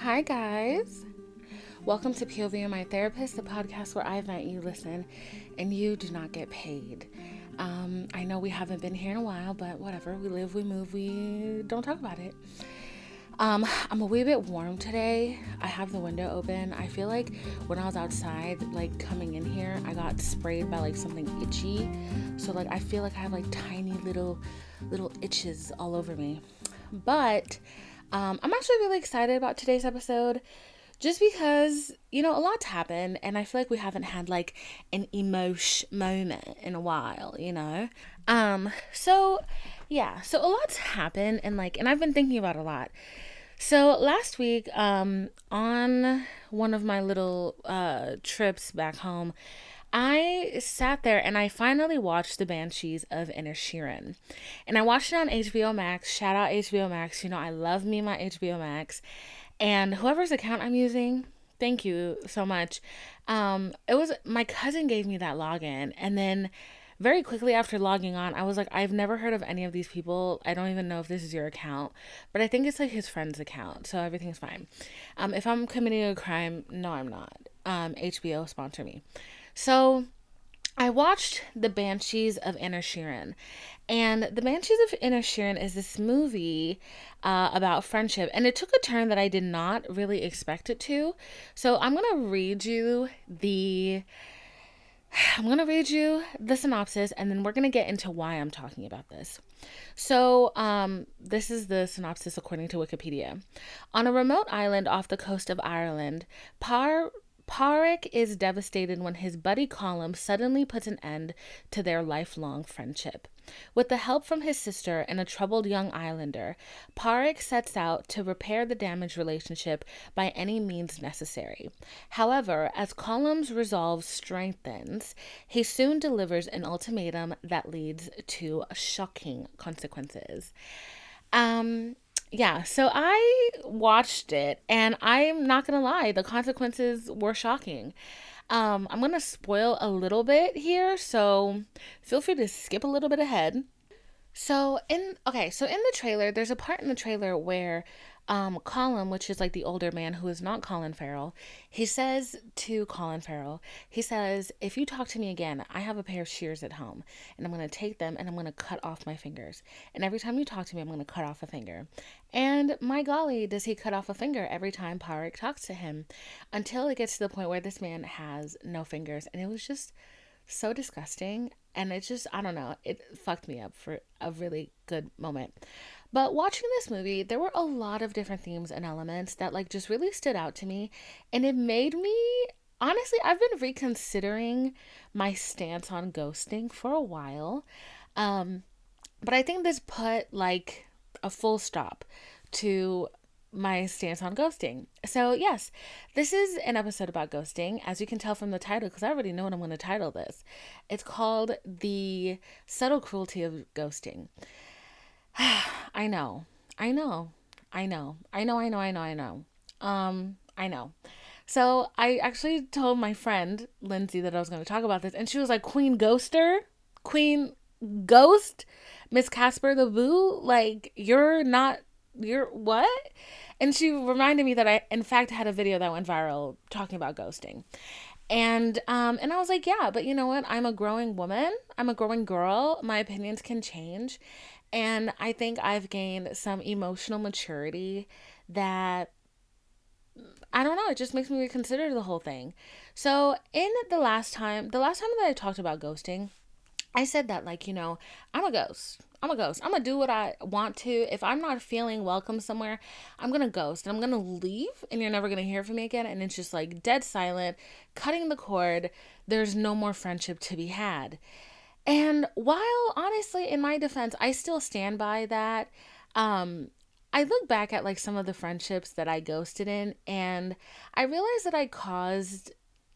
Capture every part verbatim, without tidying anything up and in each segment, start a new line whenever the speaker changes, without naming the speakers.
Hi, guys. Welcome to P O V and My Therapist, the podcast where I vent, you listen, and you do not get paid. Um, I know we haven't been here in a while, but whatever. We live, we move, we don't talk about it. Um, I'm a wee bit warm today. I have the window open. I feel like when I was outside, like coming in here, I got sprayed by like something itchy. So like I feel like I have like tiny little little itches all over me. But um, I'm actually really excited about today's episode. Just because, you know, a lot's happened and I feel like we haven't had like an emotion moment in a while, you know? Um, so yeah, so a lot's happened and like, and I've been thinking about a lot. So last week, um, on one of my little uh, trips back home, I sat there and I finally watched The Banshees of Inisherin. And I watched it on H B O Max. Shout out H B O Max. You know, I love me my H B O Max. And whoever's account I'm using, thank you so much. Um, it was, my cousin gave me that login. And then very quickly after logging on, I was like, I've never heard of any of these people. I don't even know if this is your account, but I think it's like his friend's account. So everything's fine. Um, if I'm committing a crime, no, I'm not. Um, H B O sponsor me. So I watched The Banshees of Inisherin. And The Banshees of Inisherin is this movie uh, about friendship. And it took a turn that I did not really expect it to. So I'm going to read you the... I'm going to read you the synopsis, and then we're going to get into why I'm talking about this. So, um, this is the synopsis according to Wikipedia. On a remote island off the coast of Ireland, Par... Pádraic is devastated when his buddy Colm suddenly puts an end to their lifelong friendship. With the help from his sister and a troubled young islander, Pádraic sets out to repair the damaged relationship by any means necessary. However, as Colm's resolve strengthens, he soon delivers an ultimatum that leads to shocking consequences. Um... Yeah, so I watched it, and I'm not gonna lie, the consequences were shocking. Um, I'm gonna spoil a little bit here, so feel free to skip a little bit ahead. So in okay, so in the trailer, there's a part in the trailer where um Colm, which is like the older man who is not Colin Farrell, he says to Colin Farrell, he says, if you talk to me again, I have a pair of shears at home, and I'm gonna take them and I'm gonna cut off my fingers. And every time you talk to me, I'm gonna cut off a finger. And my golly, does he cut off a finger every time Pádraic talks to him, until it gets to the point where this man has no fingers. And it was just so disgusting, and it just, I don't know, it fucked me up for a really good moment. But watching this movie, there were a lot of different themes and elements that like just really stood out to me, and it made me, honestly, I've been reconsidering my stance on ghosting for a while. Um but I think this put like a full stop to my stance on ghosting. So yes, this is an episode about ghosting, as you can tell from the title, because I already know what I'm going to title this. It's called The Subtle Cruelty of Ghosting. I know, I know, I know, I know, I know, I know, I know. Um, I know. So I actually told my friend Lindsay that I was going to talk about this, and she was like, "Queen Ghoster, Queen Ghost, Miss Casper the Boo, like you're not, you're what?" And she reminded me that I, in fact, had a video that went viral talking about ghosting. And um and I was like, yeah, but you know what? I'm a growing woman. I'm a growing girl. My opinions can change. And I think I've gained some emotional maturity that, I don't know, it just makes me reconsider the whole thing. So, in the last time, the last time that I talked about ghosting, I said that, like, you know, I'm a ghost. I'm a ghost. I'm going to do what I want to. If I'm not feeling welcome somewhere, I'm going to ghost and I'm going to leave, and you're never going to hear from me again. And it's just like dead silent, cutting the cord. There's no more friendship to be had. And while honestly, in my defense, I still stand by that. Um, I look back at like some of the friendships that I ghosted in, and I realized that I caused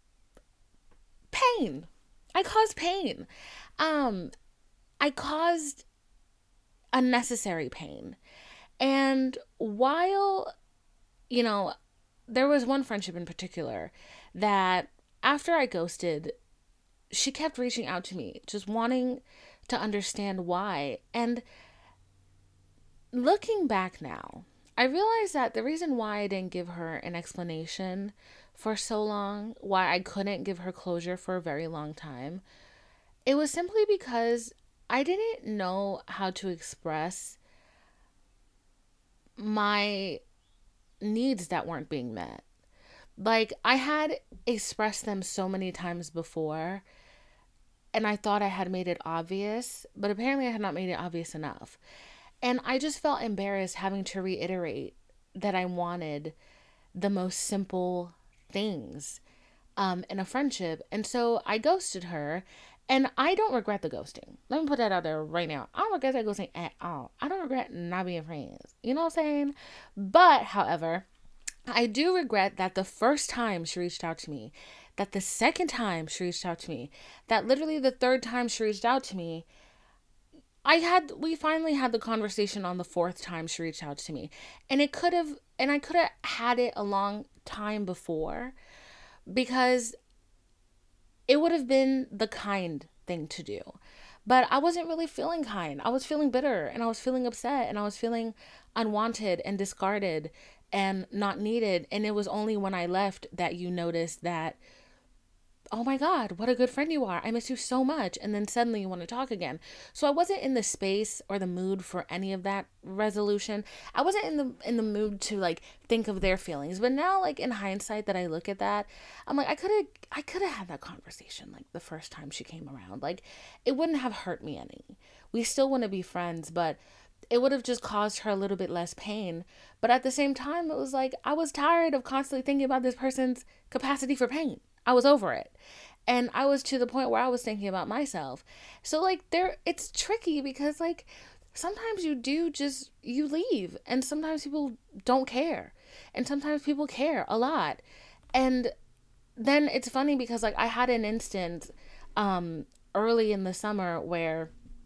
pain. I caused pain. Um, I caused unnecessary pain. And while, you know, there was one friendship in particular that after I ghosted, she kept reaching out to me, just wanting to understand why. And looking back now, I realized that the reason why I didn't give her an explanation for so long, why I couldn't give her closure for a very long time, it was simply because I didn't know how to express my needs that weren't being met. Like, I had expressed them so many times before, and I thought I had made it obvious, but apparently I had not made it obvious enough. And I just felt embarrassed having to reiterate that I wanted the most simple things um, in a friendship. And so I ghosted her. And I don't regret the ghosting. Let me put that out there right now. I don't regret that ghosting at all. I don't regret not being friends. You know what I'm saying? But, however, I do regret that the first time she reached out to me, that the second time she reached out to me, that literally the third time she reached out to me, I had, we finally had the conversation on the fourth time she reached out to me. And it could have, and I could have had it a long time before, because it would have been the kind thing to do. But I wasn't really feeling kind. I was feeling bitter, and I was feeling upset, and I was feeling unwanted and discarded and not needed. And it was only when I left that you noticed that, oh my God, what a good friend you are. I miss you so much. And then suddenly you want to talk again. So I wasn't in the space or the mood for any of that resolution. I wasn't in the in the mood to like think of their feelings. But now, like, in hindsight that I look at that, I'm like, I could have I could have had that conversation like the first time she came around. Like, it wouldn't have hurt me any. We still want to be friends, but it would have just caused her a little bit less pain. But at the same time, it was like I was tired of constantly thinking about this person's capacity for pain. I was over it. And I was to the point where I was thinking about myself. So like there it's tricky because like sometimes you do just you leave, and sometimes people don't care. And sometimes people care a lot. And then it's funny because like I had an instance um early in the summer where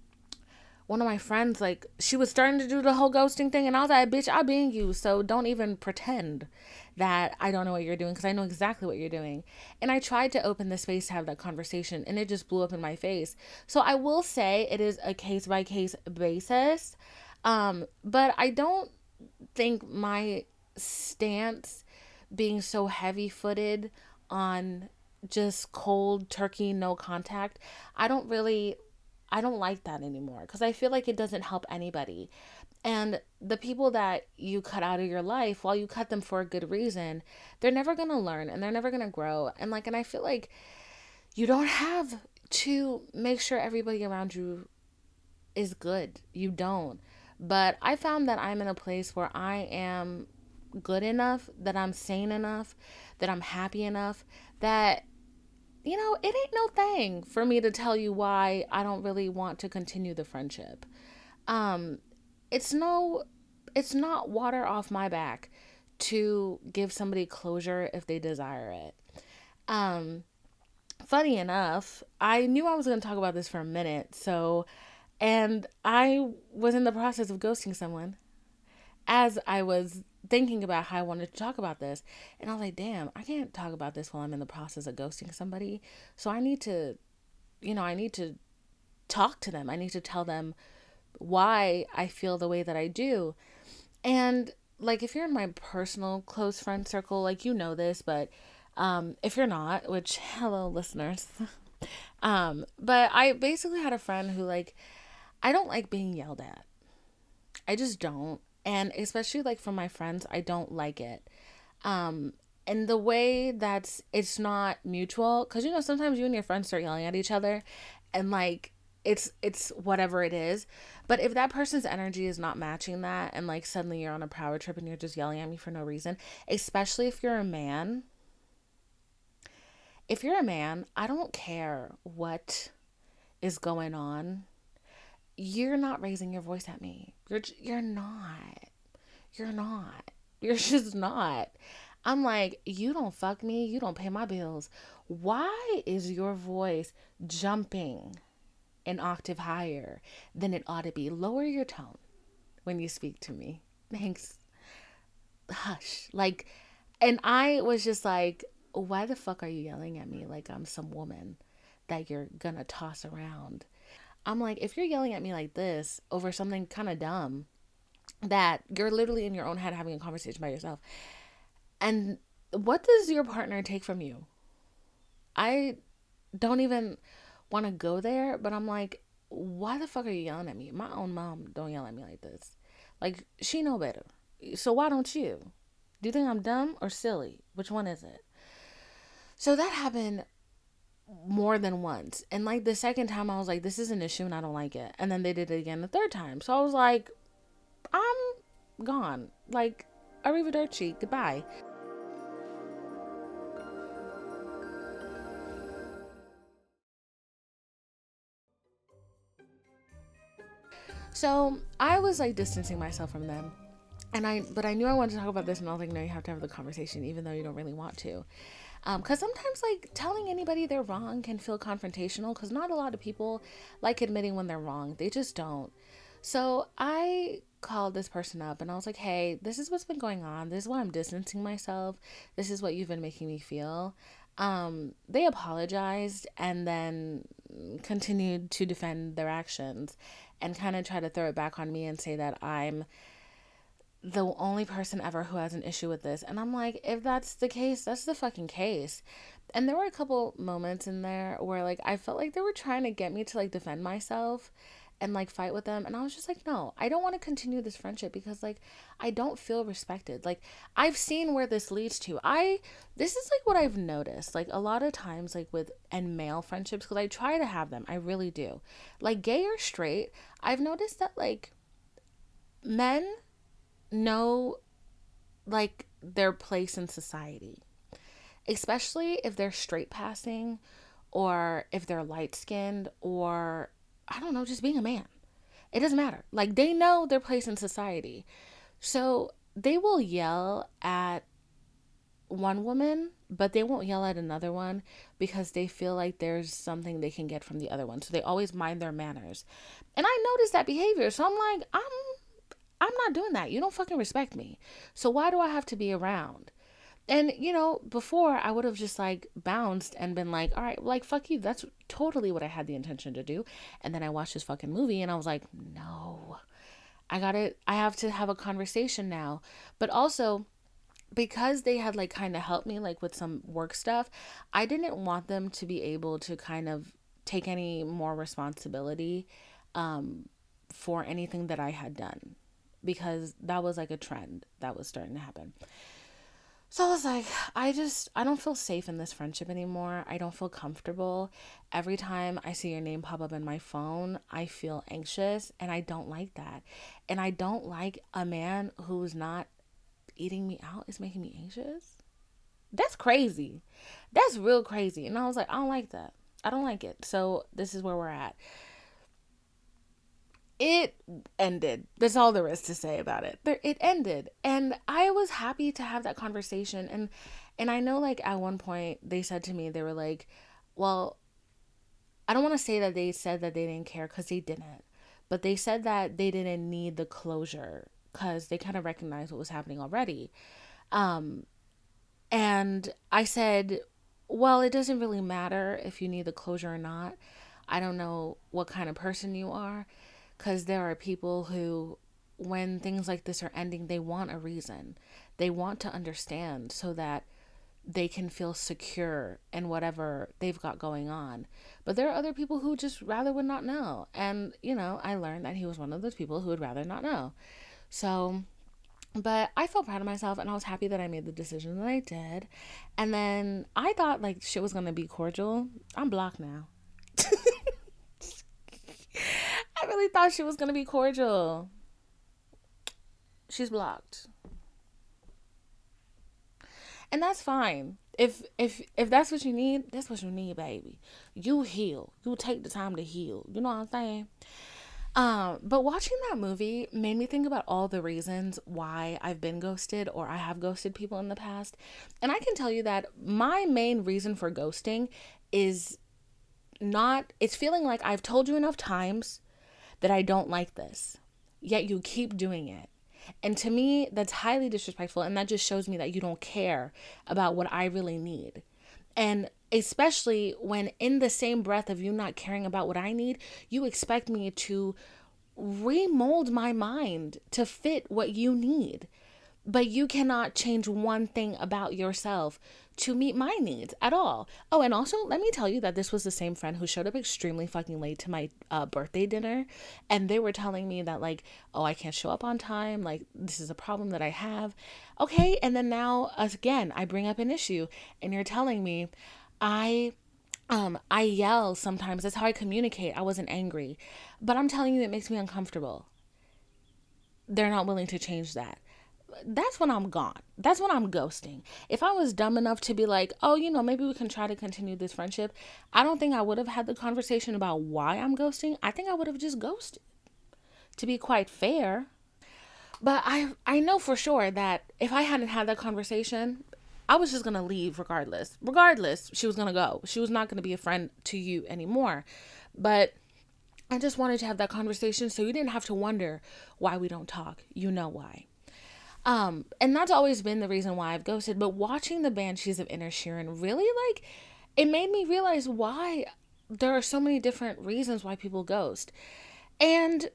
one of my friends, like, she was starting to do the whole ghosting thing, and I was like, bitch, I being you, so don't even pretend that I don't know what you're doing, because I know exactly what you're doing. And I tried to open the space to have that conversation, and it just blew up in my face. So I will say it is a case by case basis, um, but I don't think my stance being so heavy footed on just cold turkey, no contact, I don't really I don't like that anymore, because I feel like it doesn't help anybody. And the people that you cut out of your life, while you cut them for a good reason, they're never going to learn, and they're never going to grow. And like, and I feel like you don't have to make sure everybody around you is good. You don't. But I found that I'm in a place where I am good enough, that I'm sane enough, that I'm happy enough, that you know, it ain't no thing for me to tell you why I don't really want to continue the friendship. Um, it's no, it's not water off my back to give somebody closure if they desire it. Um, Funny enough, I knew I was going to talk about this for a minute. So, and I was in the process of ghosting someone as I was thinking about how I wanted to talk about this. And I was like, damn, I can't talk about this while I'm in the process of ghosting somebody. So I need to, you know, I need to talk to them. I need to tell them why I feel the way that I do. And like, if you're in my personal close friend circle, like, you know this, but um, if you're not, which, hello, listeners. um, but I basically had a friend who, like, I don't like being yelled at. I just don't. And especially like from my friends, I don't like it. Um, and the way that's it's not mutual, because you know sometimes you and your friends start yelling at each other, and like it's it's whatever it is. But if that person's energy is not matching that, and like suddenly you're on a power trip and you're just yelling at me for no reason, especially if you're a man. If you're a man, I don't care what is going on. You're not raising your voice at me. You're you're not. You're not. You're just not. I'm like, you don't fuck me. You don't pay my bills. Why is your voice jumping an octave higher than it ought to be? Lower your tone when you speak to me. Thanks. Hush. Like, and I was just like, why the fuck are you yelling at me like I'm some woman that you're gonna toss around? I'm like, if you're yelling at me like this over something kind of dumb, that you're literally in your own head having a conversation by yourself. And what does your partner take from you? I don't even want to go there, but I'm like, why the fuck are you yelling at me? My own mom don't yell at me like this. Like, she know better. So why don't you? Do you think I'm dumb or silly? Which one is it? So that happened more than once. And like the second time, I was like, this is an issue and I don't like it. And then they did it again the third time. So I was like, I'm gone. Like, arrivederci. Goodbye. So I was like distancing myself from them. And I, but I knew I wanted to talk about this, and I was like, no, you have to have the conversation, even though you don't really want to. Um, cause sometimes like telling anybody they're wrong can feel confrontational, cause not a lot of people like admitting when they're wrong. They just don't. So I called this person up and I was like, hey, this is what's been going on. This is why I'm distancing myself. This is what you've been making me feel. Um, they apologized and then continued to defend their actions and kind of try to throw it back on me and say that I'm the only person ever who has an issue with this. And I'm like, if that's the case, that's the fucking case. And there were a couple moments in there where like I felt like they were trying to get me to like defend myself and like fight with them, and I was just like, no, I don't want to continue this friendship because like I don't feel respected. Like, I've seen where this leads to. I this is like what I've noticed like a lot of times, like with and male friendships, because I try to have them, I really do, like gay or straight. I've noticed that like men know like their place in society, especially if they're straight passing or if they're light skinned, or I don't know, just being a man. It doesn't matter. Like, they know their place in society. So they will yell at one woman, but they won't yell at another one because they feel like there's something they can get from the other one. So they always mind their manners. And I noticed that behavior. So I'm like, I'm I'm not doing that. You don't fucking respect me. So why do I have to be around? And, you know, before I would have just like bounced and been like, all right, like, fuck you. That's totally what I had the intention to do. And then I watched this fucking movie and I was like, no, I gotta, I have to have a conversation now. But also, because they had like kind of helped me like with some work stuff, I didn't want them to be able to kind of take any more responsibility um, for anything that I had done, because that was like a trend that was starting to happen. So I was like, I just, I don't feel safe in this friendship anymore. I don't feel comfortable. Every time I see your name pop up in my phone, I feel anxious, and I don't like that. And I don't like a man who's not eating me out is making me anxious. That's crazy. That's real crazy. And I was like, I don't like that. I don't like it. So this is where we're at. It ended. That's all there is to say about it. It ended. And I was happy to have that conversation. And and I know like at one point they said to me, they were like, well, I don't want to say that they said that they didn't care, because they didn't. But they said that they didn't need the closure because they kind of recognized what was happening already. Um, and I said, well, it doesn't really matter if you need the closure or not. I don't know what kind of person you are, because there are people who, when things like this are ending, they want a reason. They want to understand so that they can feel secure in whatever they've got going on. But there are other people who just rather would not know. And, you know, I learned that he was one of those people who would rather not know. So, but I felt proud of myself, and I was happy that I made the decision that I did. And then I thought like shit was going to be cordial. I'm blocked now. I really thought she was going to be cordial. She's blocked. And that's fine. If if if that's what you need, that's what you need, baby. You heal. You take the time to heal. You know what I'm saying? Um, but watching that movie made me think about all the reasons why I've been ghosted, or I have ghosted people in the past. And I can tell you that my main reason for ghosting is not, it's feeling like I've told you enough times that I don't like this, yet you keep doing it. And to me, that's highly disrespectful. And that just shows me that you don't care about what I really need. And especially when in the same breath of you not caring about what I need, you expect me to remold my mind to fit what you need. But you cannot change one thing about yourself to meet my needs at all. Oh, and also, let me tell you that this was the same friend who showed up extremely fucking late to my uh, birthday dinner. And they were telling me that, like, oh, I can't show up on time. Like, this is a problem that I have. Okay. And then now, again, I bring up an issue and you're telling me I um, I yell sometimes. That's how I communicate. I wasn't angry. But I'm telling you, it makes me uncomfortable. They're not willing to change that. That's when I'm gone. That's when I'm ghosting. If I was dumb enough to be like, oh, you know, maybe we can try to continue this friendship, I don't think I would have had the conversation about why I'm ghosting. I think I would have just ghosted, to be quite fair. But I I know for sure that if I hadn't had that conversation, I was just going to leave regardless. Regardless, she was going to go. She was not going to be a friend to you anymore. But I just wanted to have that conversation so you didn't have to wonder why we don't talk. You know why. Um, and that's always been the reason why I've ghosted. But watching the Banshees of Inisherin really, like, it made me realize why there are so many different reasons why people ghost. And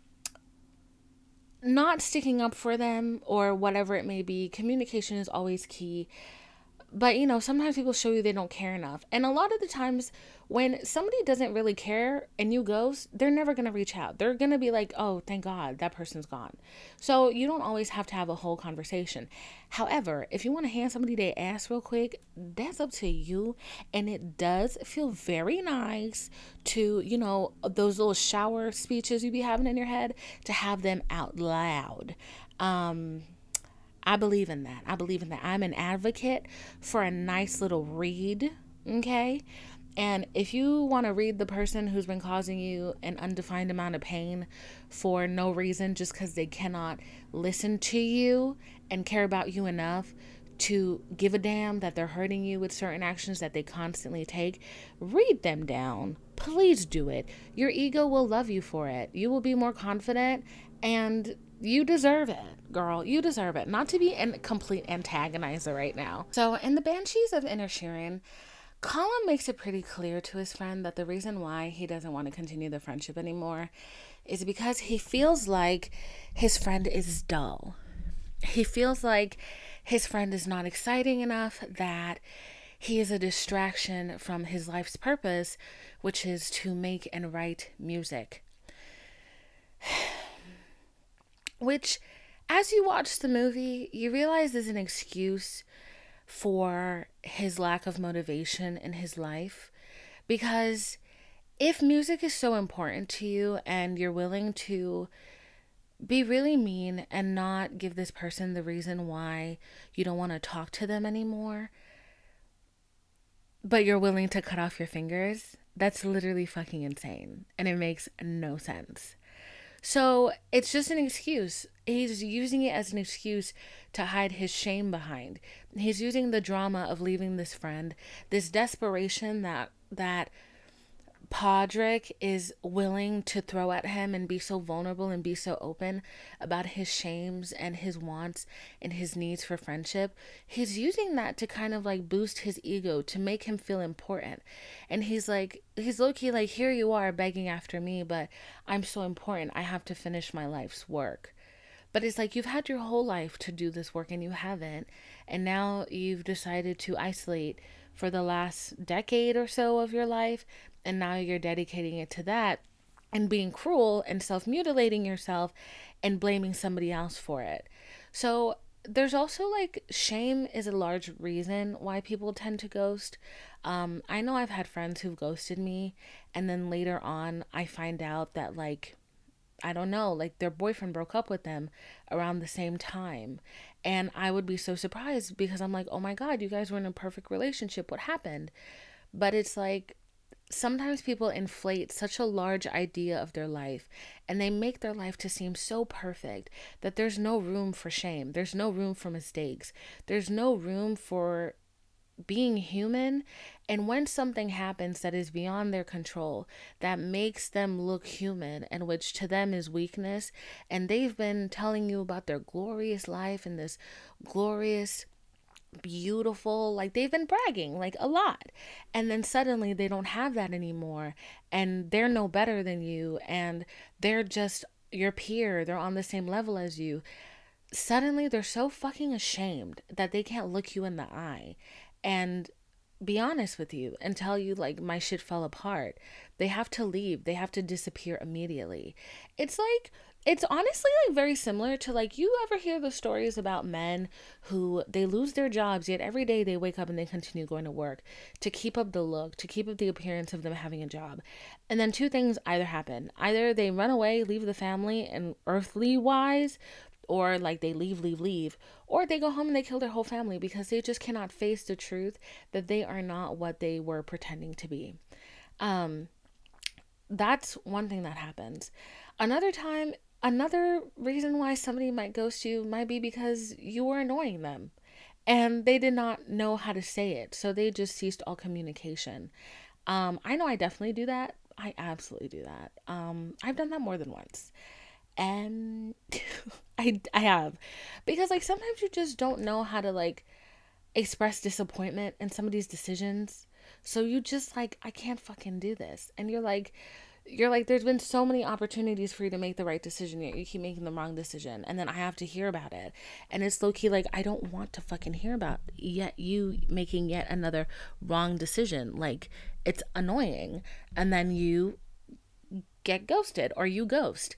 not sticking up for them or whatever it may be, communication is always key. But, you know, sometimes people show you they don't care enough. And a lot of the times when somebody doesn't really care and you ghost, they're never going to reach out. They're going to be like, oh, thank God that person's gone. So you don't always have to have a whole conversation. However, if you want to hand somebody their ass real quick, that's up to you. And it does feel very nice to, you know, those little shower speeches you be having in your head, to have them out loud. Um... I believe in that. I believe in that. I'm an advocate for a nice little read, okay? And if you want to read the person who's been causing you an undefined amount of pain for no reason, just because they cannot listen to you and care about you enough to give a damn that they're hurting you with certain actions that they constantly take, read them down. Please do it. Your ego will love you for it. You will be more confident, and you deserve it, girl. You deserve it. Not to be a complete antagonizer right now. So in the Banshees of Inisherin, Colin makes it pretty clear to his friend that the reason why he doesn't want to continue the friendship anymore is because he feels like his friend is dull. He feels like his friend is not exciting enough, that he is a distraction from his life's purpose, which is to make and write music. Which, as you watch the movie, you realize is an excuse for his lack of motivation in his life. Because if music is so important to you and you're willing to be really mean and not give this person the reason why you don't want to talk to them anymore, but you're willing to cut off your fingers, that's literally fucking insane. And it makes no sense. So it's just an excuse. He's using it as an excuse to hide his shame behind. He's using the drama of leaving this friend, this desperation that that Podrick is willing to throw at him and be so vulnerable and be so open about his shames and his wants and his needs for friendship. He's using that to kind of like boost his ego, to make him feel important. And he's like, he's low-key like, here you are begging after me, but I'm so important. I have to finish my life's work. But it's like, you've had your whole life to do this work and you haven't. And now you've decided to isolate for the last decade or so of your life. And now you're dedicating it to that and being cruel and self-mutilating yourself and blaming somebody else for it. So there's also like, shame is a large reason why people tend to ghost. Um, I know I've had friends who've ghosted me, and then later on I find out that like, I don't know, like their boyfriend broke up with them around the same time. And I would be so surprised because I'm like, oh my God, you guys were in a perfect relationship. What happened? But it's like, sometimes people inflate such a large idea of their life and they make their life to seem so perfect that there's no room for shame. There's no room for mistakes. There's no room for being human. And when something happens that is beyond their control, that makes them look human, and which to them is weakness, and they've been telling you about their glorious life and this glorious beautiful, like they've been bragging like a lot, and then suddenly they don't have that anymore, and they're no better than you, and they're just your peer, they're on the same level as you. Suddenly they're so fucking ashamed that they can't look you in the eye and be honest with you and tell you like my shit fell apart. They have to leave. They have to disappear immediately. It's like it's honestly like very similar to like you ever hear the stories about men who they lose their jobs yet every day they wake up and they continue going to work to keep up the look, to keep up the appearance of them having a job. And then two things either happen. Either they run away, leave the family and earthly wise, or like they leave, leave, leave, or they go home and they kill their whole family because they just cannot face the truth that they are not what they were pretending to be. Um, that's one thing that happens. Another time, another reason why somebody might ghost you might be because you were annoying them and they did not know how to say it. So they just ceased all communication. Um, I know I definitely do that. I absolutely do that. Um, I've done that more than once. And I, I have, because like sometimes you just don't know how to like express disappointment in somebody's decisions. So you just like, I can't fucking do this. And you're like, you're like, there's been so many opportunities for you to make the right decision, yet you keep making the wrong decision. And then I have to hear about it. And it's low key like, I don't want to fucking hear about yet you making yet another wrong decision. Like, it's annoying. And then you get ghosted or you ghost.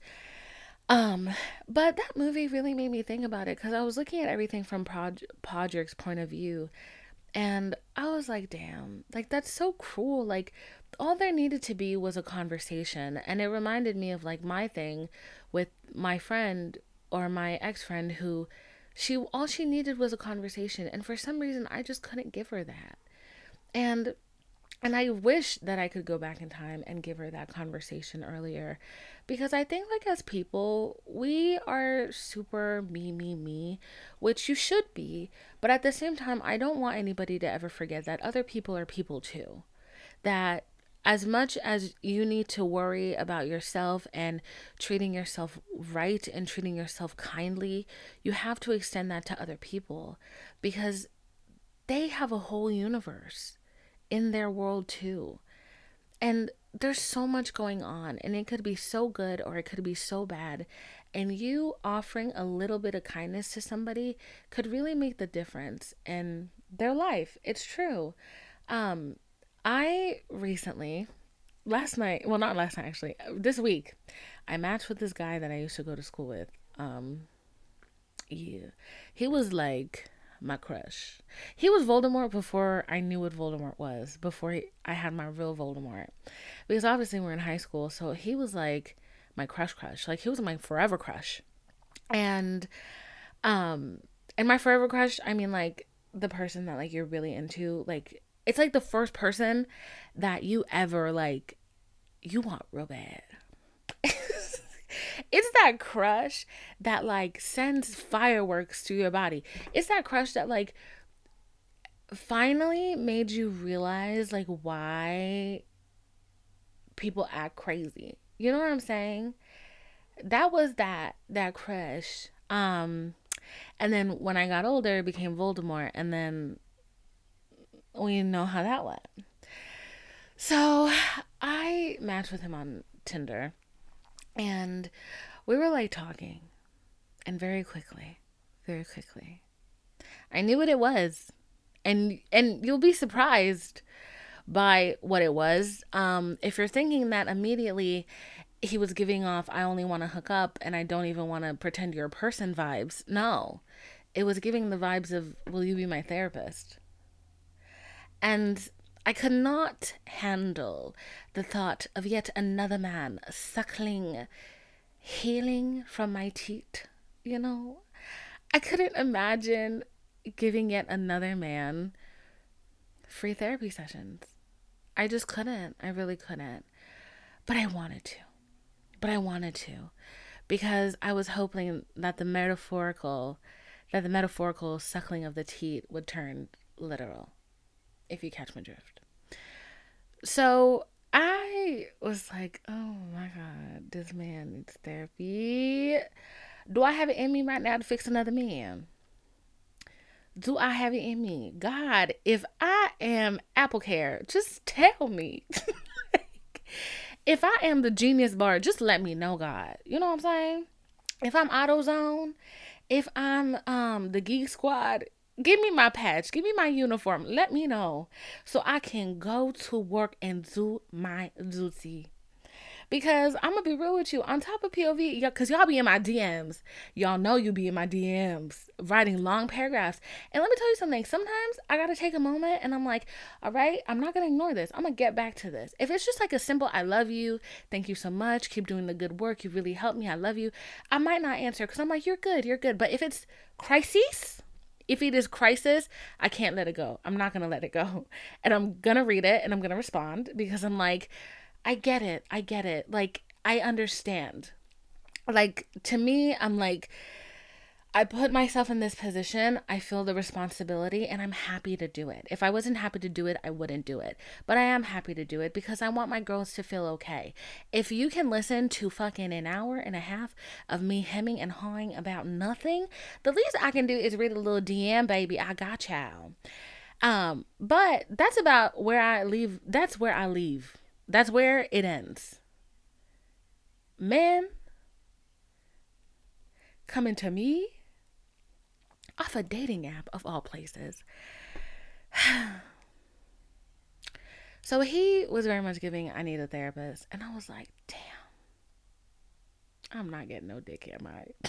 Um, but that movie really made me think about it because I was looking at everything from Pod- Podrick's point of view, and I was like, damn, like that's so cruel. Like, all there needed to be was a conversation, and it reminded me of like my thing with my friend or my ex-friend who she all she needed was a conversation, and for some reason I just couldn't give her that. And and I wish that I could go back in time and give her that conversation earlier. Because I think, like, as people, we are super me, me, me, which you should be. But at the same time, I don't want anybody to ever forget that other people are people too. That as much as you need to worry about yourself and treating yourself right and treating yourself kindly, you have to extend that to other people because they have a whole universe in their world too. And there's so much going on, and it could be so good or it could be so bad. And you offering a little bit of kindness to somebody could really make the difference in their life. It's true. Um, I recently, last night, well, not last night actually, this week, I matched with this guy that I used to go to school with. Um, yeah, he was like my crush. He was Voldemort before I knew what Voldemort was, before he, I had my real Voldemort. Because obviously we're in high school, so he was like my crush crush. Like he was my forever crush. And um and my forever crush, I mean like the person that like you're really into, like it's like the first person that you ever like you want real bad. It's that crush that like sends fireworks through your body. It's that crush that like finally made you realize like why people act crazy. You know what I'm saying? That was that that crush. Um and then when I got older it became Voldemort, and then we know how that went. So I matched with him on Tinder, and we were like talking, and very quickly, very quickly, I knew what it was. And and you'll be surprised by what it was. Um, if you're thinking that immediately he was giving off I only want to hook up and I don't even want to pretend you're a person vibes. No. It was giving the vibes of will you be my therapist? And I could not handle the thought of yet another man suckling, healing from my teat, you know? I couldn't imagine giving yet another man free therapy sessions. I just couldn't. I really couldn't. But I wanted to. But I wanted to. Because I was hoping that the metaphorical that the metaphorical suckling of the teat would turn literal. If you catch my drift. So I was like, oh my God, this man needs therapy. Do I have it in me right now to fix another man? Do I have it in me? God, if I am Apple Care, just tell me. If I am the Genius Bar, just let me know, God. You know what I'm saying? If I'm AutoZone, if I'm um the Geek Squad, give me my patch, give me my uniform, let me know so I can go to work and do my duty. Because I'm gonna be real with you, on top of P O V, because y'all be in my D Ms. Y'all know you be in my D Ms writing long paragraphs. And let me tell you something. Sometimes I gotta take a moment and I'm like, all right, I'm not gonna ignore this. I'm gonna get back to this. If it's just like a simple, I love you, thank you so much, keep doing the good work, you really helped me, I love you, I might not answer because I'm like, you're good, you're good. But if it's crises, if it is crisis, I can't let it go. I'm not gonna let it go. And I'm gonna read it and I'm gonna respond because I'm like, I get it. I get it. Like, I understand. Like, to me, I'm like, I put myself in this position. I feel the responsibility and I'm happy to do it. If I wasn't happy to do it, I wouldn't do it. But I am happy to do it because I want my girls to feel okay. If you can listen to fucking an hour and a half of me hemming and hawing about nothing, the least I can do is read a little D M, baby. I got y'all. Um, but that's about where I leave. That's where I leave. That's where it ends. Men coming to me off a dating app of all places. So he was very much giving, I need a therapist. And I was like, damn, I'm not getting no dick, am I?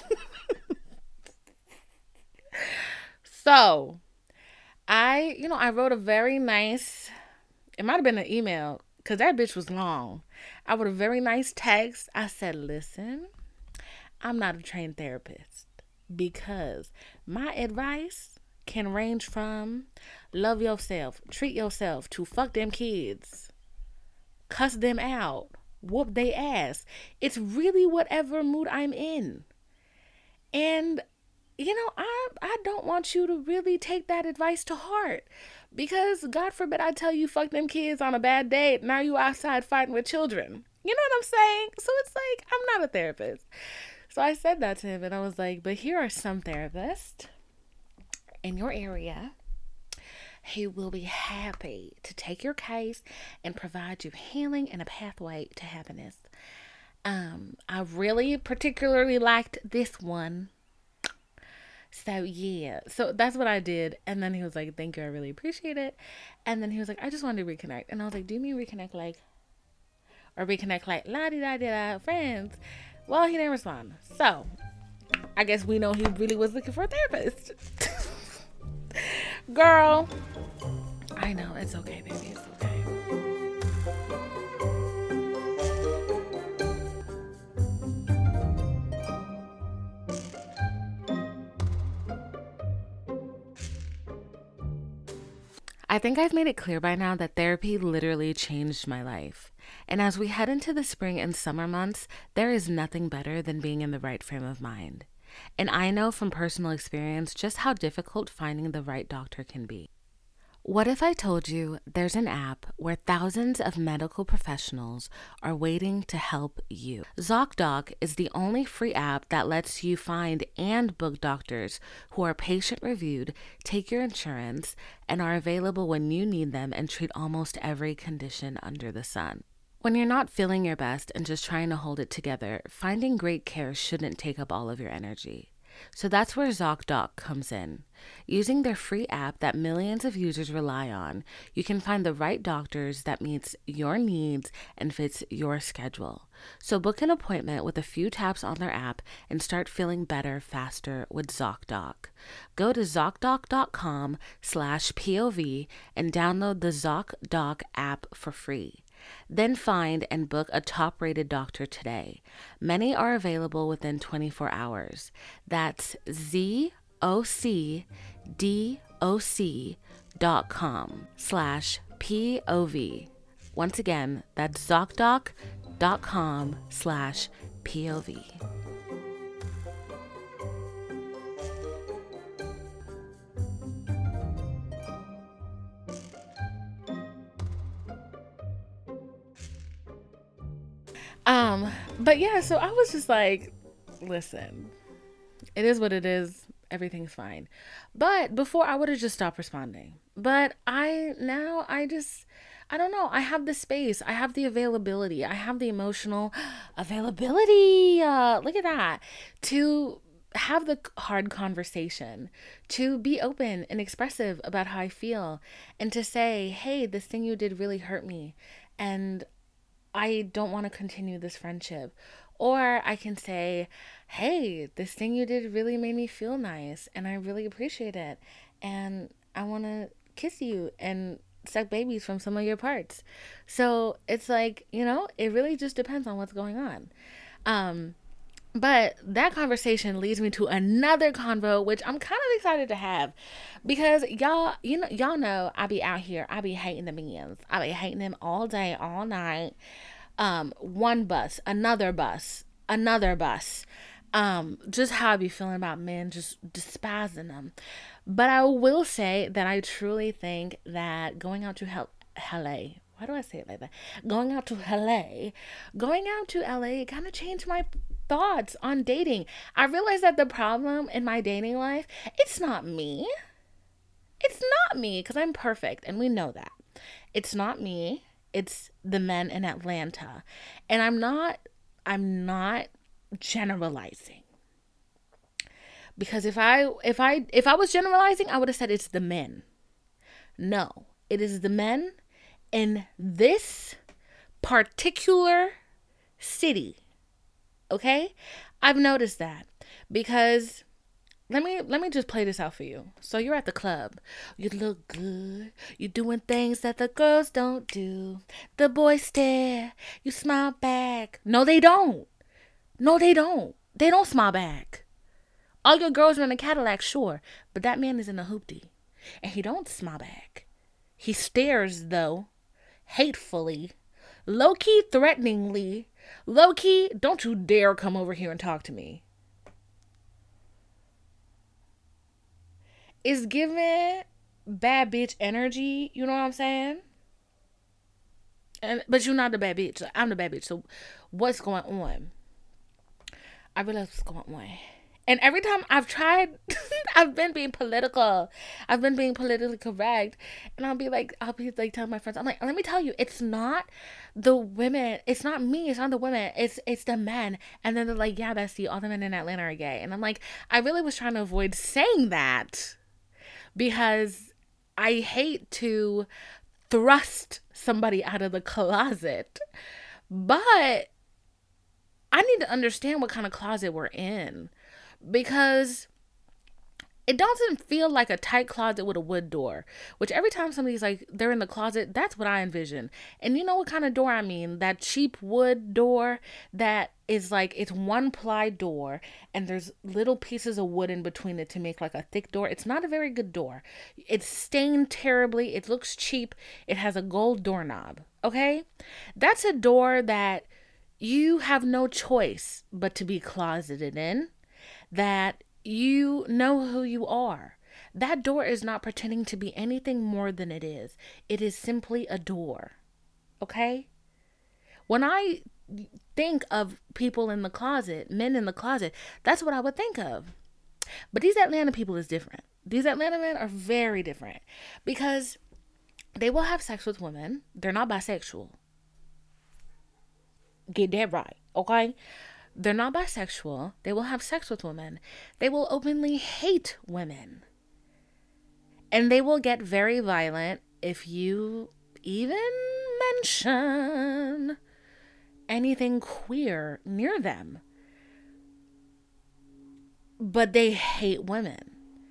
So I, you know, I wrote a very nice, it might have been an email because that bitch was long. I wrote a very nice text. I said, listen, I'm not a trained therapist because my advice can range from love yourself, treat yourself, to fuck them kids, cuss them out, whoop they ass. It's really whatever mood I'm in. And, you know, I, I don't want you to really take that advice to heart. Because God forbid I tell you fuck them kids on a bad date. Now you outside fighting with children. You know what I'm saying? So it's like, I'm not a therapist. So I said that to him and I was like, but here are some therapists in your area who will be happy to take your case and provide you healing and a pathway to happiness. Um, I really particularly liked this one. So yeah, so that's what I did. And then he was like, thank you, I really appreciate it. And then he was like, I just wanted to reconnect. And I was like, do you mean reconnect like, or reconnect like la-di-da-di-da friends? Well, he didn't respond. So I guess we know he really was looking for a therapist. Girl, I know, it's okay, baby, it's okay. I think I've made it clear by now that therapy literally changed my life. And as we head into the spring and summer months, there is nothing better than being in the right frame of mind. And I know from personal experience just how difficult finding the right doctor can be. What if I told you there's an app where thousands of medical professionals are waiting to help you? ZocDoc is the only free app that lets you find and book doctors who are patient reviewed, take your insurance, and are available when you need them and treat almost every condition under the sun. When you're not feeling your best and just trying to hold it together, finding great care shouldn't take up all of your energy. So that's where ZocDoc comes in. Using their free app that millions of users rely on, you can find the right doctors that meets your needs and fits your schedule. So book an appointment with a few taps on their app and start feeling better faster with ZocDoc. Go to ZocDoc.com slash POV and download the ZocDoc app for free. Then find and book a top-rated doctor today. Many are available within twenty-four hours. That's Z-O-C-D-O-C dot com slash P-O-V. Once again, that's ZocDoc.com slash P-O-V. Um, but yeah, so I was just like, listen, it is what it is. Everything's fine. But before, I would have just stopped responding. But I now I just I don't know. I have the space. I have the availability. I have the emotional availability. Uh, look at that. To have the hard conversation, to be open and expressive about how I feel, and to say, hey, this thing you did really hurt me, and I don't want to continue this friendship. Or I can say, hey, this thing you did really made me feel nice, and I really appreciate it, and I want to kiss you and suck babies from some of your parts. So it's like, you know, it really just depends on what's going on. Um, but that conversation leads me to another convo, which I'm kind of excited to have, because y'all, you know, y'all know I be out here, I be hating the men, I be hating them all day, all night. Um, one bus, another bus, another bus. Um, just how I be feeling about men, just despising them. But I will say that I truly think that going out to hell, L A, why do I say it like that? Going out to L A, going out to L A kind of changed my thoughts on dating. I realized that the problem in my dating life, it's not me. It's not me, because I'm perfect, and we know that. It's not me. It's the men in Atlanta. And I'm not, I'm not generalizing. Because if I, if I, if I was generalizing, I would have said it's the men. No, it is the men in this particular city. Okay? I've noticed that because Let me let me just play this out for you. So you're at the club. You look good. You're doing things that the girls don't do. The boys stare. You smile back. No, they don't. No, they don't. They don't smile back. All your girls are in a Cadillac, sure. But that man is in a hoopty. And he don't smile back. He stares, though, hatefully, low-key threateningly. Low-key, don't you dare come over here and talk to me. It's giving bad bitch energy, you know what I'm saying? And but you're not the bad bitch. I'm the bad bitch. So what's going on? I realize what's going on. And every time I've tried, I've been being political. I've been being politically correct. And I'll be like, I'll be like telling my friends, I'm like, let me tell you, it's not the women. It's not me. It's not the women. It's it's the men. And then they're like, yeah, Bestie, all the men in Atlanta are gay. And I'm like, I really was trying to avoid saying that, because I hate to thrust somebody out of the closet. But I need to understand what kind of closet we're in, because it doesn't feel like a tight closet with a wood door, which every time somebody's like, they're in the closet, that's what I envision. And you know what kind of door I mean? That cheap wood door that is like, it's one ply door and there's little pieces of wood in between it to make like a thick door. It's not a very good door. It's stained terribly. It looks cheap. It has a gold doorknob. Okay? That's a door that you have no choice but to be closeted in. That you know who you are. That door is not pretending to be anything more than it is. It is simply a door. Okay? When I think of people in the closet, men in the closet, that's what I would think of. But these Atlanta people is different. These Atlanta men are very different, because they will have sex with women. They're not bisexual. Get that right, okay? They're not bisexual. They will have sex with women. They will openly hate women. And they will get very violent if you even mention anything queer near them. But they hate women.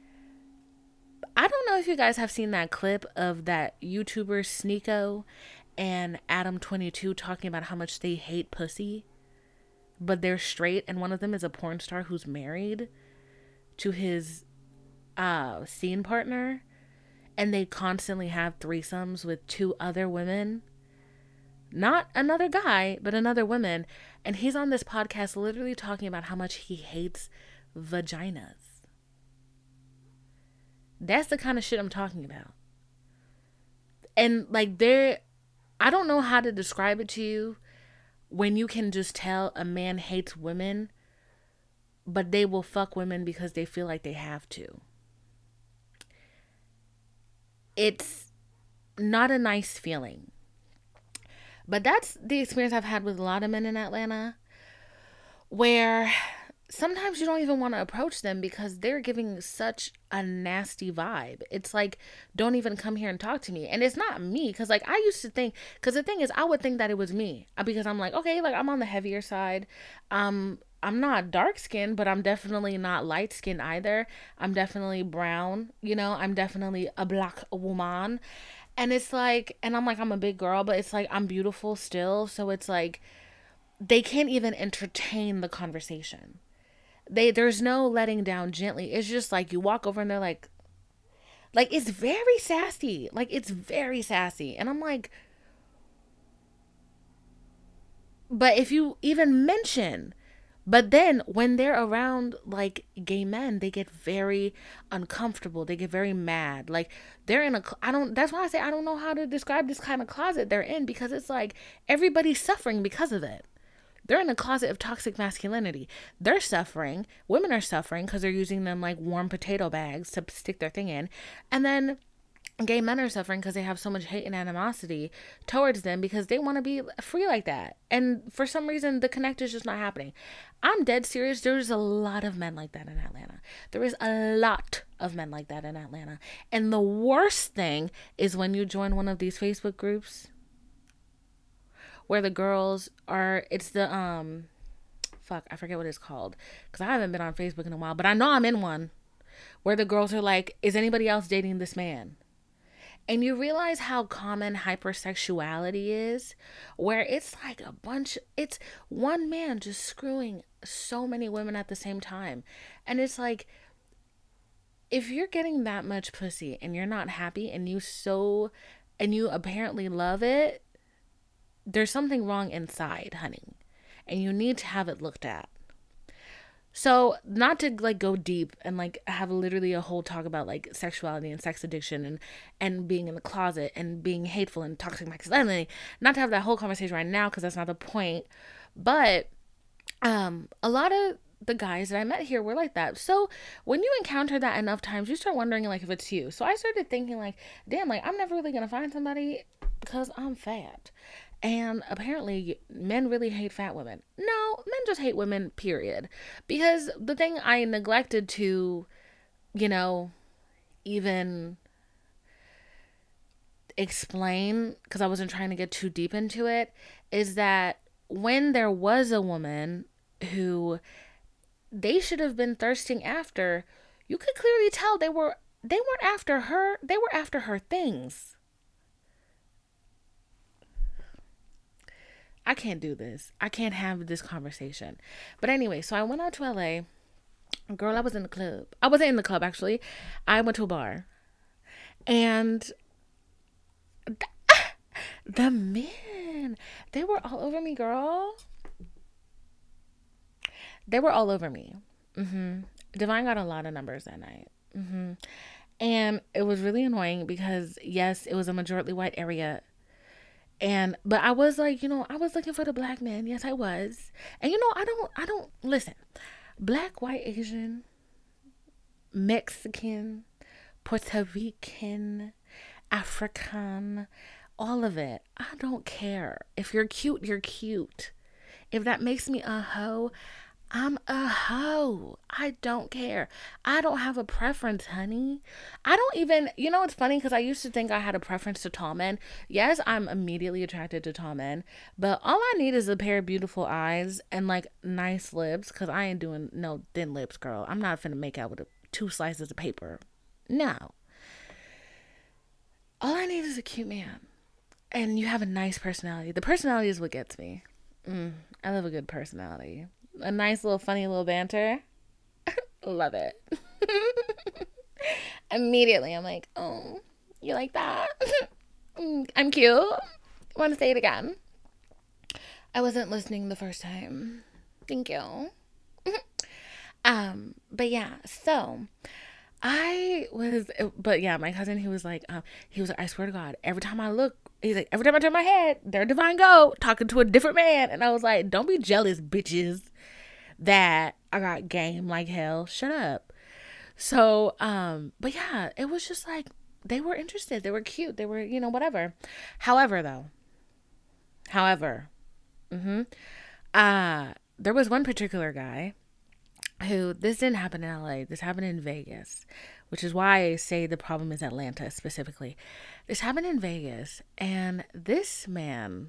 I don't know if you guys have seen that clip of that YouTuber Sneeko and Adam twenty-two talking about how much they hate pussy. But they're straight, and one of them is a porn star who's married to his uh, scene partner, and they constantly have threesomes with two other women. Not another guy, but another woman. And he's on this podcast literally talking about how much he hates vaginas. That's the kind of shit I'm talking about. And like, there, I don't know how to describe it to you. When you can just tell a man hates women but they will fuck women because they feel like they have to. It's not a nice feeling. But that's the experience I've had with a lot of men in Atlanta, where sometimes you don't even want to approach them because they're giving such a nasty vibe. It's like, don't even come here and talk to me. And it's not me, because like I used to think, because the thing is, I would think that it was me, because I'm like, okay, like I'm on the heavier side. Um, I'm not dark skinned, but I'm definitely not light skinned either. I'm definitely brown, you know, I'm definitely a black woman. And it's like, and I'm like, I'm a big girl, but it's like, I'm beautiful still. So it's like, they can't even entertain the conversation. They, there's no letting down gently. It's just like, you walk over and they're like, like, it's very sassy. Like, it's very sassy. And I'm like, but if you even mention, but then when they're around like gay men, they get very uncomfortable. They get very mad. Like they're in a, I don't, that's why I say I don't know how to describe this kind of closet they're in, because it's like everybody's suffering because of it. They're in a closet of toxic masculinity. They're suffering. Women are suffering because they're using them like warm potato bags to stick their thing in. And then gay men are suffering because they have so much hate and animosity towards them because they want to be free like that. And for some reason, the connect is just not happening. I'm dead serious. There's a lot of men like that in Atlanta. There is a lot of men like that in Atlanta. And the worst thing is when you join one of these Facebook groups where the girls are, it's the, um, fuck, I forget what it's called, because I haven't been on Facebook in a while, but I know I'm in one, where the girls are like, is anybody else dating this man? And you realize how common hypersexuality is, where it's like a bunch, it's one man just screwing so many women at the same time. And it's like, if you're getting that much pussy and you're not happy and you so, and you apparently love it, there's something wrong inside, honey. And you need to have it looked at. So not to like go deep and like have literally a whole talk about like sexuality and sex addiction and, and being in the closet and being hateful and toxic masculinity, not to have that whole conversation right now, because that's not the point. But um, a lot of the guys that I met here were like that. So when you encounter that enough times, you start wondering like if it's you. So I started thinking like, damn, like I'm never really going to find somebody because I'm fat. And apparently men really hate fat women. No, men just hate women, period. Because the thing I neglected to, you know, even explain, because I wasn't trying to get too deep into it, is that when there was a woman who they should have been thirsting after, you could clearly tell they were, they weren't after her, they were after her things. I can't do this. I can't have this conversation. But anyway, so I went out to L A. Girl, I was in the club. I wasn't in the club, actually. I went to a bar. And the, the men, they were all over me, girl. They were all over me. Mm-hmm. Divine got a lot of numbers that night. Mm-hmm. And it was really annoying because, yes, it was a majority white area. And, but I was like, you know, I was looking for the black man. Yes, I was. And, you know, I don't, I don't, listen, black, white, Asian, Mexican, Puerto Rican, African, all of it. I don't care. If you're cute, you're cute. If that makes me a hoe, I'm a hoe. I don't care. I don't have a preference, honey. I don't even, you know, it's funny because I used to think I had a preference to tall men. Yes, I'm immediately attracted to tall men, but all I need is a pair of beautiful eyes and like nice lips, because I ain't doing no thin lips, girl. I'm not finna make out with a, two slices of paper. No. All I need is a cute man. And you have a nice personality. The personality is what gets me. Mm, I love a good personality. A nice little funny little banter. Love it. Immediately I'm like, oh, you like that? I'm cute. Want to say it again? I wasn't listening the first time. Thank you. um, but yeah, so I was, but yeah, my cousin, he was like, um, he was like, I swear to God, every time I look, he's like, every time I turn my head, there Divine go talking to a different man. And I was like, don't be jealous, bitches. that I got game like hell. Shut up. So, um, but yeah, it was just like they were interested. They were cute. They were, you know, whatever. However, though, however, mm-hmm, uh, there was one particular guy who, this didn't happen in L A. This happened in Vegas, which is why I say the problem is Atlanta specifically. This happened in Vegas, and this man,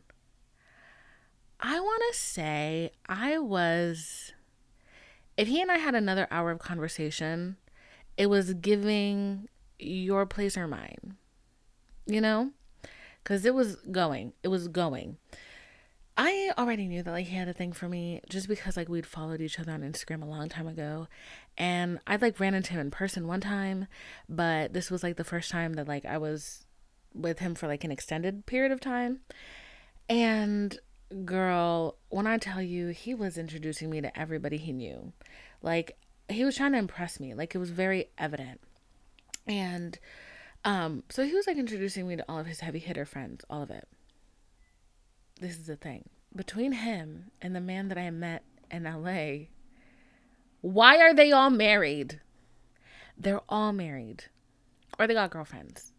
I want to say I was, if he and I had another hour of conversation, it was giving your place or mine, you know, because it was going, it was going. I already knew that like he had a thing for me just because like we'd followed each other on Instagram a long time ago, and I like ran into him in person one time, but this was like the first time that like I was with him for like an extended period of time. And girl, when I tell you, he was introducing me to everybody he knew. Like he was trying to impress me. Like it was very evident. And um so he was like introducing me to all of his heavy hitter friends, all of it. This is the thing. Between him and the man that I met in L A, why are they all married? They're all married. Or they got girlfriends.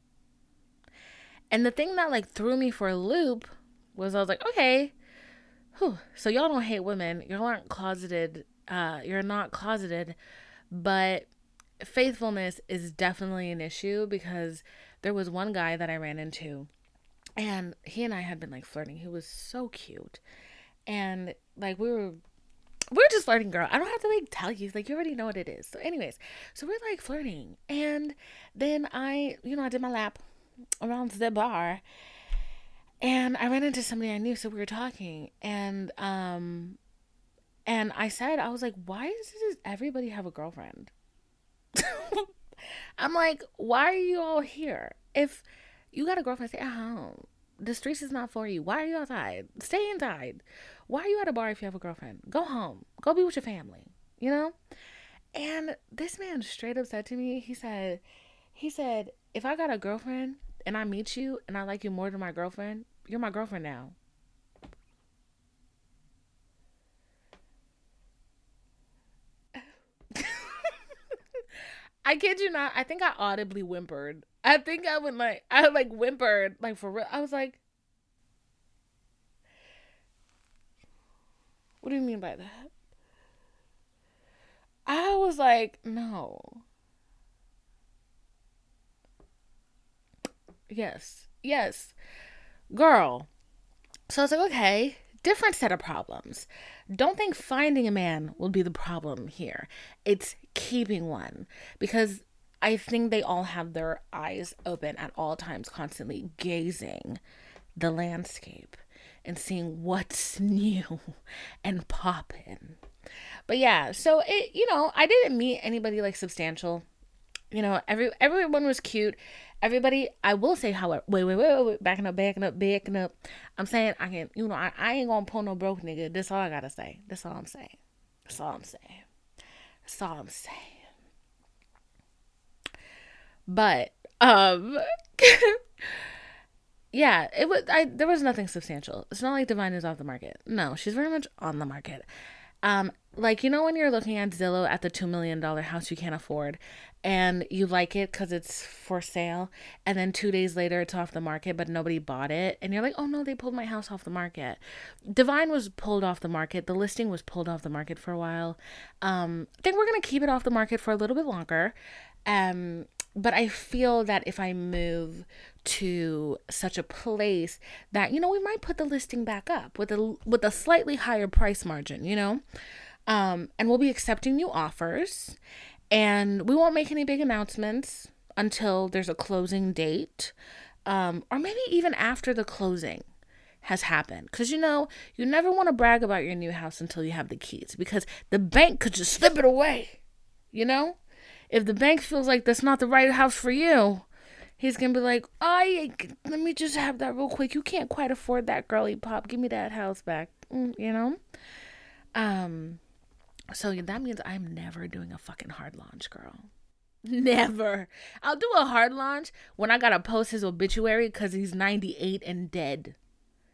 And the thing that like threw me for a loop was I was like, okay, whew, so y'all don't hate women. Y'all aren't closeted. Uh, you're not closeted. But faithfulness is definitely an issue, because there was one guy that I ran into, and he and I had been like flirting. He was so cute. And like we were we were just flirting, girl. I don't have to like tell you. Like you already know what it is. So anyways, so we're like flirting. And then I, you know, I did my lap around the bar. And I ran into somebody I knew, so we were talking. And um and I said, I was like, why does everybody have a girlfriend? I'm like, why are you all here? If you got a girlfriend, stay at home. The streets is not for you. Why are you outside? Stay inside. Why are you at a bar if you have a girlfriend? Go home. Go be with your family. You know? And this man straight up said to me, he said, he said, if I got a girlfriend and I meet you and I like you more than my girlfriend, you're my girlfriend now. I kid you not. I think I audibly whimpered. I think I went like, I like whimpered, like for real. I was like, what do you mean by that? I was like, no. Yes. Yes. Girl. So I was like, okay, different set of problems. Don't think finding a man will be the problem here. It's keeping one, because I think they all have their eyes open at all times, constantly gazing the landscape and seeing what's new and poppin'. But yeah, so it, you know, I didn't meet anybody like substantial. You know, every everyone was cute. Everybody, I will say, however, wait, wait, wait, wait, backing up, backing up, backing up. I'm saying I can, you know, I, I ain't gonna pull no broke nigga. That's all I gotta say. That's all I'm saying. That's all I'm saying. That's all I'm saying. But, um, yeah, it was, I, there was nothing substantial. It's not like Divine is off the market. No, she's very much on the market. Um, like, you know, when you're looking at Zillow at the two million dollars house you can't afford, and you like it because it's for sale, and then two days later it's off the market, but nobody bought it, and you're like, oh no, they pulled my house off the market. Divine was pulled off the market. The listing was pulled off the market for a while. Um, I think we're going to keep it off the market for a little bit longer. Um, but I feel that if I move to such a place that, you know, we might put the listing back up with a with a slightly higher price margin, you know, um, and we'll be accepting new offers, and we won't make any big announcements until there's a closing date, um, or maybe even after the closing has happened, because you know you never want to brag about your new house until you have the keys, because the bank could just slip it away, you know. If the bank feels like that's not the right house for you, he's going to be like, oh, let me just have that real quick. You can't quite afford that, girly pop. Give me that house back, mm, you know? Um, so that means I'm never doing a fucking hard launch, girl. Never. I'll do a hard launch when I got to post his obituary because he's ninety-eight and dead.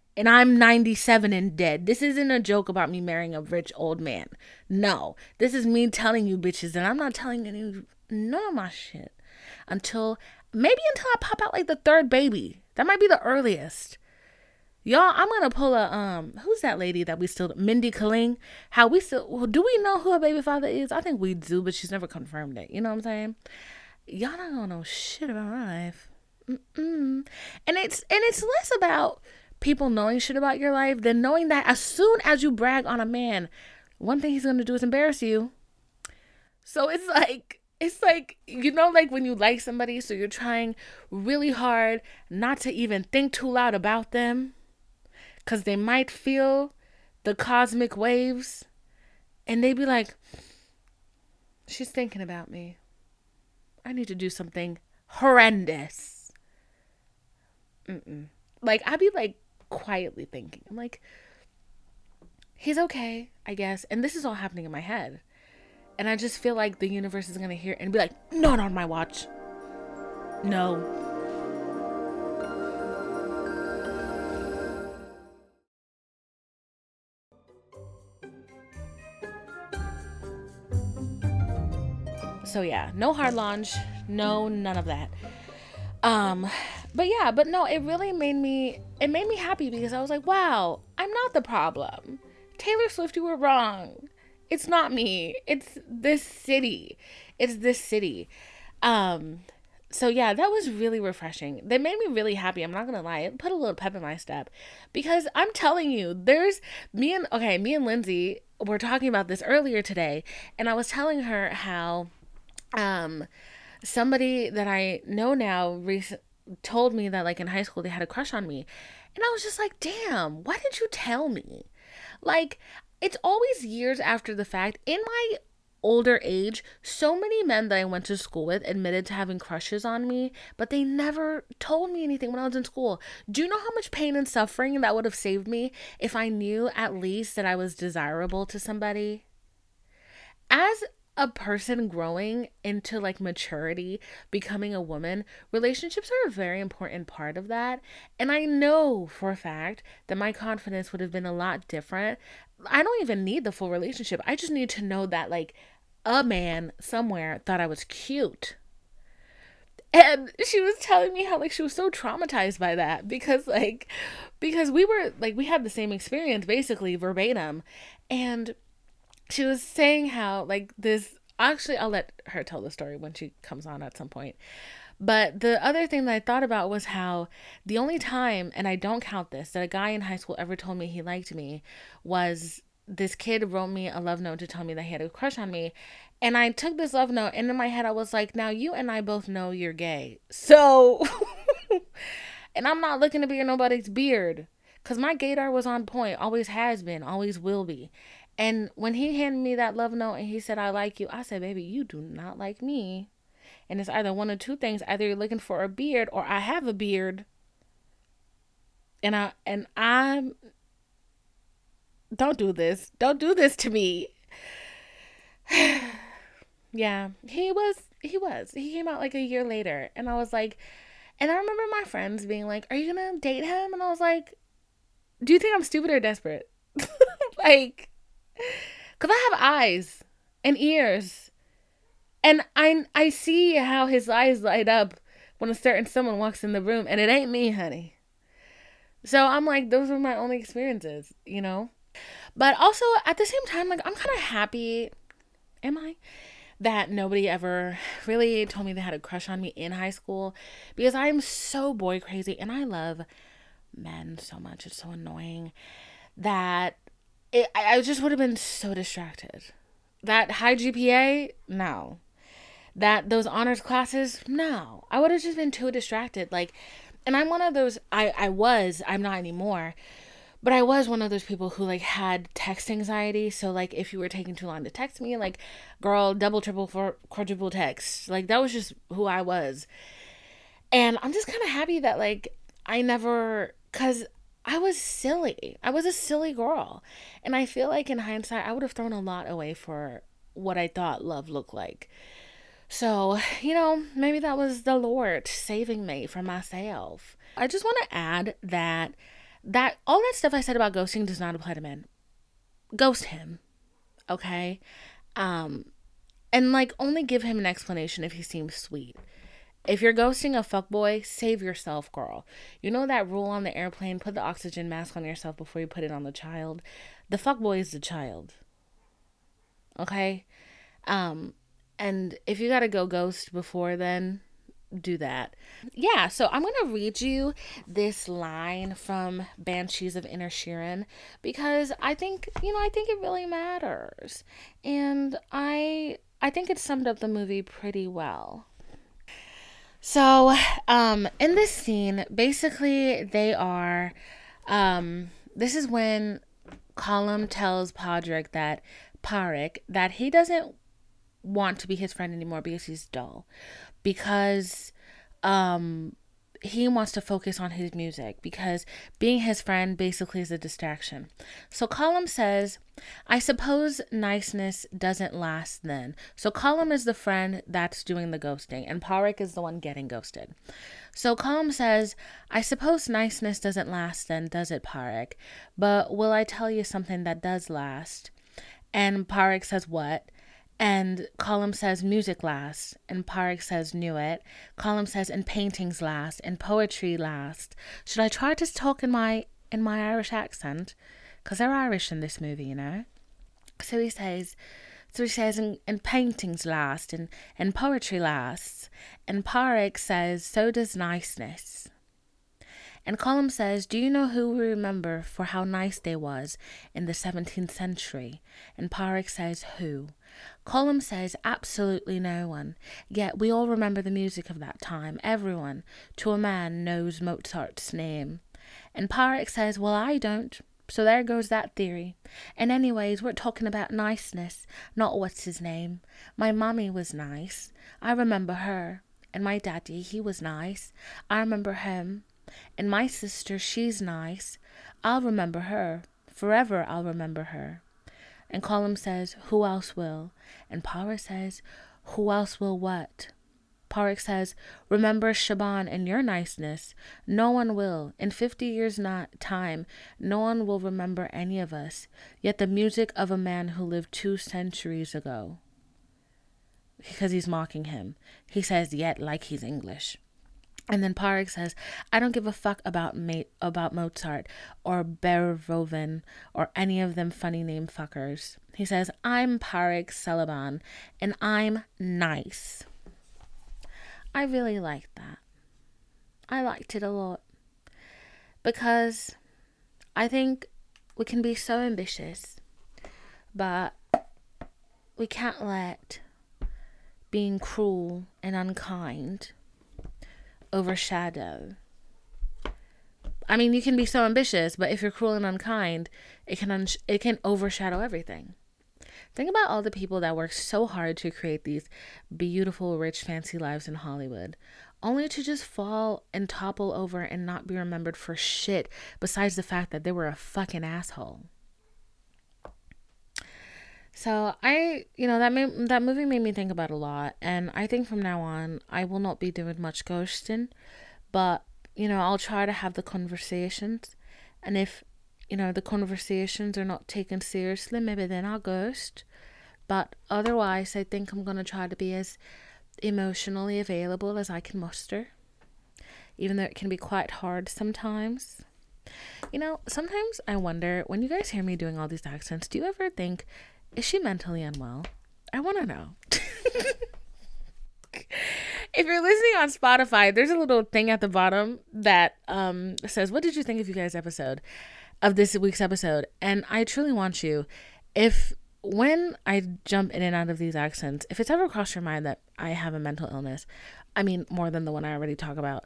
And I'm ninety-seven and dead. This isn't a joke about me marrying a rich old man. No, this is me telling you bitches, and I'm not telling any none of my shit until maybe until I pop out like the third baby. That might be the earliest. Y'all, I'm gonna pull a um. Who's that lady that we still Mindy Kaling? How we still well, do we know who her baby father is? I think we do, but she's never confirmed it. You know what I'm saying? Y'all not gonna know shit about my life. Mm-mm. And it's and it's less about people knowing shit about your life than knowing that as soon as you brag on a man, one thing he's gonna do is embarrass you. So it's like it's like you know, like when you like somebody, so you're trying really hard not to even think too loud about them, cause they might feel the cosmic waves, and they be like, "She's thinking about me. I need to do something horrendous." Mm-mm. Like I'd be like quietly thinking, I'm like, he's okay, I guess. And this is all happening in my head. And I just feel like the universe is going to hear and be like, not on my watch. No. So yeah, no hard launch, no none of that. Um, but yeah, but no, it really made me, it made me happy because I was like, wow, I'm not the problem. Taylor Swift, you were wrong. It's not me. It's this city. It's this city. Um, so yeah, that was really refreshing. That made me really happy. I'm not gonna lie. It put a little pep in my step because I'm telling you, there's me and, okay, me and Lindsay were talking about this earlier today, and I was telling her how, um, somebody that I know now rec- told me that like in high school they had a crush on me. And I was just like, damn, why didn't you tell me? Like, it's always years after the fact. In my older age, so many men that I went to school with admitted to having crushes on me, but they never told me anything when I was in school. Do you know how much pain and suffering that would have saved me if I knew at least that I was desirable to somebody? As a person growing into like maturity, becoming a woman, relationships are a very important part of that. And I know for a fact that my confidence would have been a lot different. I don't even need the full relationship. I just need to know that like a man somewhere thought I was cute. And she was telling me how like she was so traumatized by that because like because we were like we had the same experience basically verbatim. And she was saying how like this, actually I'll let her tell the story when she comes on at some point. But the other thing that I thought about was how the only time, and I don't count this, that a guy in high school ever told me he liked me was this kid wrote me a love note to tell me that he had a crush on me. And I took this love note, and in my head I was like, now you and I both know you're gay. So, and I'm not looking to be in nobody's beard. Because my gaydar was on point, always has been, always will be. And when he handed me that love note and he said, I like you, I said, baby, you do not like me. And it's either one of two things. Either you're looking for a beard or I have a beard. And I, and I'm, don't do this. Don't do this to me. Yeah, he was, he was. He came out like a year later. And I was like, and I remember my friends being like, are you going to date him? And I was like, do you think I'm stupid or desperate? Like, because I have eyes and ears. And I I see how his eyes light up when a certain someone walks in the room. And it ain't me, honey. So I'm like, those were my only experiences, you know? But also, at the same time, like, I'm kind of happy, am I? That nobody ever really told me they had a crush on me in high school. Because I'm so boy crazy. And I love men so much. It's so annoying. That it, I just would have been so distracted. That high G P A, no. That those honors classes, no. I would have just been too distracted. Like, and I'm one of those, I, I was, I'm not anymore, but I was one of those people who like had text anxiety. So like if you were taking too long to text me, like, girl, double, triple, four, quadruple text. Like that was just who I was. And I'm just kind of happy that like I never, cause I was silly. I was a silly girl. And I feel like in hindsight, I would have thrown a lot away for what I thought love looked like. So, you know, maybe that was the Lord saving me from myself. I just want to add that that all that stuff I said about ghosting does not apply to men. Ghost him, okay? Um, and like only give him an explanation if he seems sweet. If you're ghosting a fuckboy, save yourself, girl. You know that rule on the airplane, put the oxygen mask on yourself before you put it on the child? The fuckboy is the child. Okay? Um, and if you gotta go ghost before then, do that. Yeah, so I'm gonna read you this line from Banshees of Inisherin because I think, you know, I think it really matters. And I I think it summed up the movie pretty well. So, um, in this scene, basically they are, um, this is when Colum tells Podrick that, Pádraic, that he doesn't want to be his friend anymore because he's dull. Because, um, he wants to focus on his music because being his friend basically is a distraction. So Colum says, I suppose niceness doesn't last then. So Colum is the friend that's doing the ghosting and Pádraic is the one getting ghosted. So Colum says, I suppose niceness doesn't last then, does it, Pádraic? But will I tell you something that does last? And Pádraic says, what? And Colum says music lasts, and Pádraic says knew it. Colum says and paintings last, and poetry last. Should I try to talk in my in my Irish accent? Because they're Irish in this movie, you know. So he says, so he says, and, and paintings last, and, and poetry lasts. And Pádraic says, so does niceness. And Colum says, do you know who we remember for how nice they was in the seventeenth century? And Pádraic says, who? Colum says, absolutely no one. Yet we all remember the music of that time. Everyone, to a man, knows Mozart's name. And Pádraic says, well, I don't. So there goes that theory. And anyways, we're talking about niceness, not what's his name. My mommy was nice. I remember her. And my daddy, he was nice. I remember him. And my sister, she's nice. I'll remember her. Forever I'll remember her. And Colum says, who else will? And Pádraic says, who else will what? Pádraic says, remember Siobhan and your niceness. No one will. In fifty years' not time, no one will remember any of us. Yet the music of a man who lived two centuries ago. Because he's mocking him. He says, yet like he's English. And then Pádraic says, I don't give a fuck about Ma- about Mozart or Beethoven or any of them funny name fuckers. He says, I'm Pádraic Celeban and I'm nice. I really liked that. I liked it a lot. Because I think we can be so ambitious, but we can't let being cruel and unkind overshadow. I mean, you can be so ambitious, but if you're cruel and unkind, it can un- it can overshadow everything. Think about all the people that work so hard to create these beautiful, rich, fancy lives in Hollywood, only to just fall and topple over and not be remembered for shit besides the fact that they were a fucking asshole. So I, you know, that made, that movie made me think about a lot, and I think from now on I will not be doing much ghosting, but you know, I'll try to have the conversations, and if you know the conversations are not taken seriously, maybe then I'll ghost. But otherwise, I think I'm gonna try to be as emotionally available as I can muster, even though it can be quite hard sometimes. You know, sometimes I wonder, when you guys hear me doing all these accents, do you ever think, is she mentally unwell? I want to know. If you're listening on Spotify, there's a little thing at the bottom that um, says, what did you think of you guys' episode, of this week's episode? And I truly want you, if when I jump in and out of these accents, if it's ever crossed your mind that I have a mental illness, I mean, more than the one I already talk about,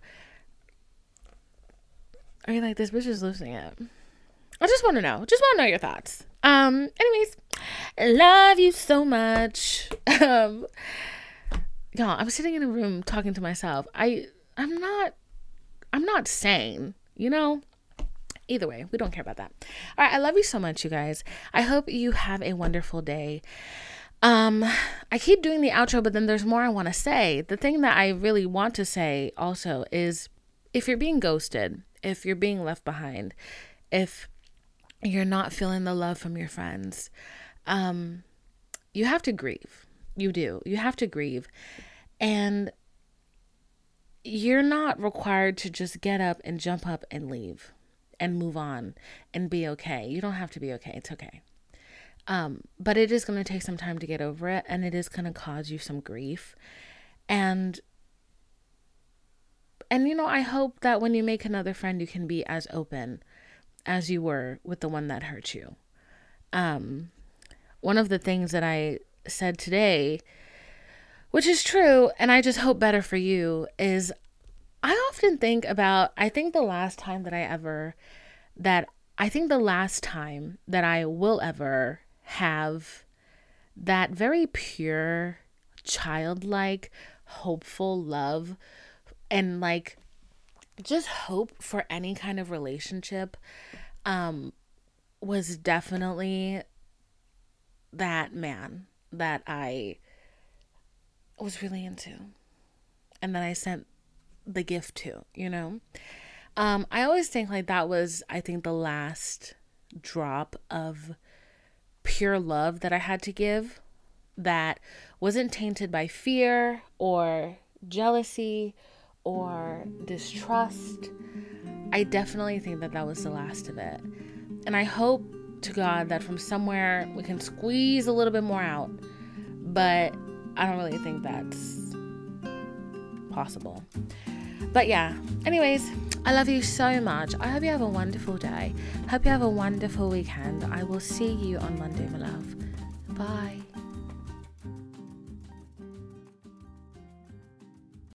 are you like, this bitch is losing it? I just want to know. Just want to know your thoughts. Um, anyways, love you so much. Um, y'all, I'm sitting in a room talking to myself. I, I'm not, I'm not sane, you know? Either way, we don't care about that. All right, I love you so much, you guys. I hope you have a wonderful day. Um, I keep doing the outro, but then there's more I want to say. The thing that I really want to say also is, if you're being ghosted, if you're being left behind, if you're not feeling the love from your friends, um, you have to grieve. You do. You have to grieve. And you're not required to just get up and jump up and leave and move on and be okay. You don't have to be okay. It's okay. Um, but it is going to take some time to get over it, and it is going to cause you some grief. And, and, you know, I hope that when you make another friend, you can be as open as you were with the one that hurt you. Um, one of the things that I said today, which is true, and I just hope better for you, is I often think about, I think the last time that I ever, that I think the last time that I will ever have that very pure, childlike, hopeful love and like just hope for any kind of relationship um, was definitely that man that I was really into and that I sent the gift to, you know? Um, I always think like that was, I think, the last drop of pure love that I had to give that wasn't tainted by fear or jealousy or distrust. I definitely think that that was the last of it. And I hope to God that from somewhere we can squeeze a little bit more out, but I don't really think that's possible. But yeah, anyways, I love you so much. I hope you have a wonderful day. Hope you have a wonderful weekend. I will see you on Monday, my love. Bye.